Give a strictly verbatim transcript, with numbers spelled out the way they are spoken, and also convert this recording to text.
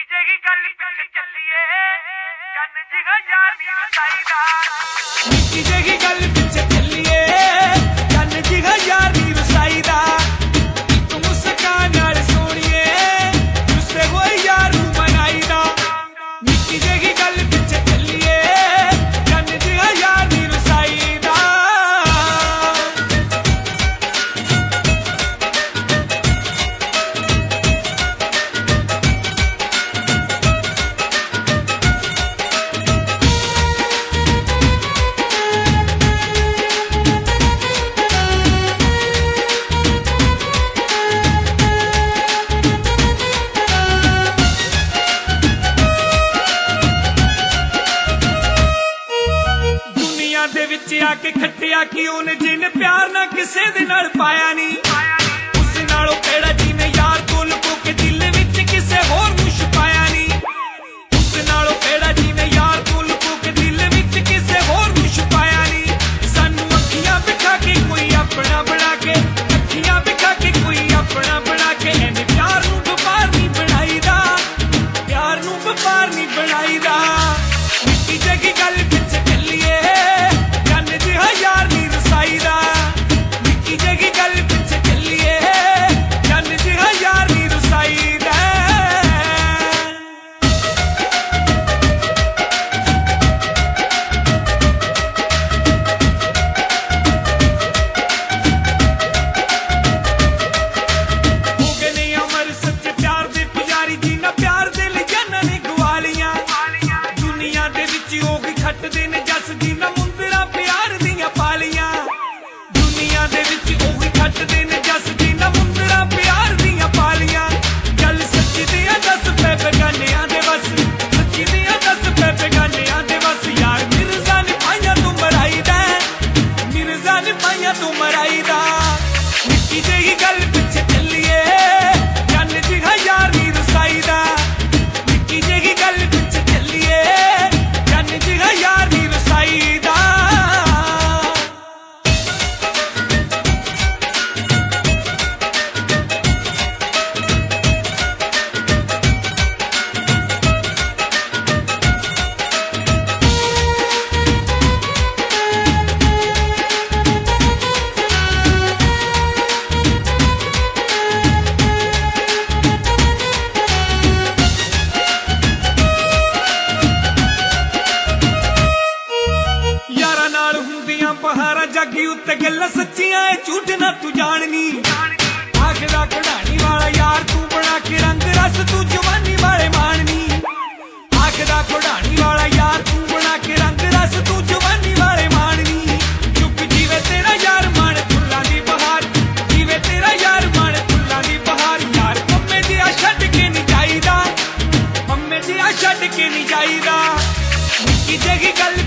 ਨਿੱਕੀ ਜਿਹੀ ਗੱਲ ਪਿੱਛੇ ਚੱਲੀਏ ਚੰਨ ਜਿਹਾ ਯਾਰ ਨੀ ਰਸਾਈਦਾ ਨਿੱਕੀ ਜਿਹੀ ਗੱਲ ਪਿੱਛੇ ਚੱਲੀਏ ਚੰਨ ਜਿਹਾ ਯਾਰ ਨੀ ਰਸਾਈਦਾ ਇੱਕ ਮੁਸਕਾਨ ਨਾਲ ਸੋਹਣੀਏ ਰੁੱਸੇ ਹੋਏ ਯਾਰ ਨੂੰ ਮਨਾਈਦਾ ਨਿੱਕੀ ਜਿਹੀ ਗੱਲ ਪਿੱਛੇ ਚੱਲੀਏ ਚੰਨ ਜਿਹਾ ਯਾਰ ਨੀ ਰਸਾਈਦਾ ਦੇ ਵਿੱਚ ਆ ਕੇ ਖੱਟਿਆ ਕਿ ਉਹਨੇ ਜਿਹਨੇ ਪਿਆਰ ਨਾ ਕਿਸੇ ਦੇ ਨਾਲ ਪਾਇਆ ਨਹੀਂ ਉਸ ਨਾਲੋਂ ਕਿਹੜਾ ਜਿਹਨੇ ਯਾਰ ਤੋਂ ਲੁਕੋ ਕੇ ਦਿਲ ਵਿੱਚ ਕਿਸੇ ਹੋਰ ਨੂੰ ਛੁਪਾਇਆ ਨਹੀਂ ਉਸ ਨਾਲੋਂ ਕਿਹੜਾ ਜਿਹਨੇ ਯਾਰ ਤੋਂ ਲੁਕੋ ਕੇ ਦਿਲ ਵਿੱਚ ਕਿਸੇ ਹੋਰ ਨੂੰ ਛੁਪਾਇਆ ਨਹੀਂ ਸਾਨੂੰ ਅੱਖੀਆਂ ਵਿਖਾ ਕੇ ਕੋਈ ਆਪਣਾ ਬਣਾ ਕੇ ਅੱਖੀਆਂ ਵਿਖਾ ਕੇ ਕੋਈ ਆਪਣਾ ਬਣਾ ਕੇ ਇਹਨੇ ਪਿਆਰ ਨੂੰ ਵਪਾਰ ਨਹੀਂ ਬਣਾਈਦਾ ਪਿਆਰ ਨੂੰ ਵਪਾਰ ਨਹੀਂ ਬਣਾਈਦਾ ਨਿੱਕੀ ਜਿਹੀ ਗੱਲ ਪਿੱਛੇ ਚੱਲੀਏ ਯਾਰ ਨੀ ਰਸਾਈਦਾ ਨਿੱਕੀ ਜਿਹੀ ਗੱਲ ਪਿੱਛੇ ਚੱਲੀਏ ਚੰਨ ਜਿਹਾ ਯਾਰ ਨੀ ਰਸਾਈਦਾ ਹੋ ਗਏ ਨੇ ਅਮਰ ਸੱਚੇ ਪਿਆਰ ਦੇ ਪੁਜਾਰੀ ਜਿਨ੍ਹਾਂ ਪਿਆਰ ਦੇ ਲਈ ਜਾਨਾਂ ਨੇ ਗਵਾ ਲੀਆਂ ਦੁਨੀਆ ਦੇ ਵਿੱਚ ਉਹੀ ਖੱਟਦੇ ਨੇ ਜੱਸ ਜਿਨ੍ਹਾਂ ਮੁੰਦਰਾ ਪਿਆਰ ਦੀਆਂ ਪਾਲੀਆਂ ਦੁਨੀਆ ਦੇ ਵਿੱਚ ਉਹੀ ਖੱਟਦੇ ਨੇ ਜੱਸ ਜਿਨ੍ਹਾਂ ਮੁੰਦਰਾ ਪਿਆਰ ਦੀਆਂ ਪਾਲੀਆਂ ਗੱਲ ਸੱਚੀ ਦੀਆਂ ਦੱਸ ਪੈ ਬੇਗਾਨਿਆਂ ਦੇ ਬਸ ਸੱਚੀ ਦੀਆਂ ਦੱਸ ਪੈ ਬੇਗਾਨਿਆਂ ਦੇ ਬਸ ਯਾਰ ਮਿਰਜ਼ਾ ਨੇ ਪਾਈਆਂ ਤੂੰ ਮਰਾਈਦਾ ਮਿਰਜ਼ਾ ਨੇ ਪਾਈਆਂ ਤੂੰ ਮਰਾਈਦਾ ਨਿੱਕੀ ਜਿਹੀ ਗੱਲ ਪਿੱਛੇ ਚੱਲੀਏ ਚੰਨ ਜਿਹਾ ਯਾਰ ਨੀ ਰਸਾਈਦਾ ਨਿੱਕੀ ਜਿਹੀ ਗੱਲ ਪਿੱਛੇ ਚੱਲੀਏ ਚੰਨ ਜਿਹਾ ਯਾਰ ਨੀ ਰਸਾਈਦਾ ਪਹਾਰਾਂ ਜਾਗੀ ਉੱਤੇ ਗੱਲਾਂ ਸੱਚੀਆਂ ਏ ਝੂਠ ਨਾ ਤੂੰ ਜਾਣਨੀ ਆਖਦਾ ਕਢਾਣੀ ਵਾਲਾ ਯਾਰ ਤੂੰ ਬਣਾ ਕੇ ਰੰਗ ਰਸ ਤੂੰ ਜਵਾਨੀ ਵਾਲੇ ਮਾਣਨੀ ਆਖਦਾ ਕਢਾਣੀ ਵਾਲਾ ਯਾਰ ਤੂੰ ਬਣਾ ਕੇ ਰੰਗ ਰਸ ਤੂੰ ਜਵਾਨੀ ਵਾਲੇ ਮਾਣਨੀ ਚੁੱਪ ਜੀਵੇ ਤੇਰਾ ਯਾਰ ਮਾਣ ਫੁੱਲਾਂ ਦੀ ਬਹਾਰ ਜੀਵੇ ਤੇਰਾ ਯਾਰ ਮਾਣ ਫੁੱਲਾਂ ਦੀ ਬਹਾਰ ਯਾਰ ਪੰਮੇ ਦੀ ਆ ਛੱਡ ਕੇ ਨਹੀਂ ਜਾਈਦਾ ਪੰਮੇ ਦੀ ਆ ਛੱਡ ਕੇ ਨਹੀਂ ਜਾਈਦਾ ਨਿੱਕੀ ਜਿਹੀ ਗੱਲ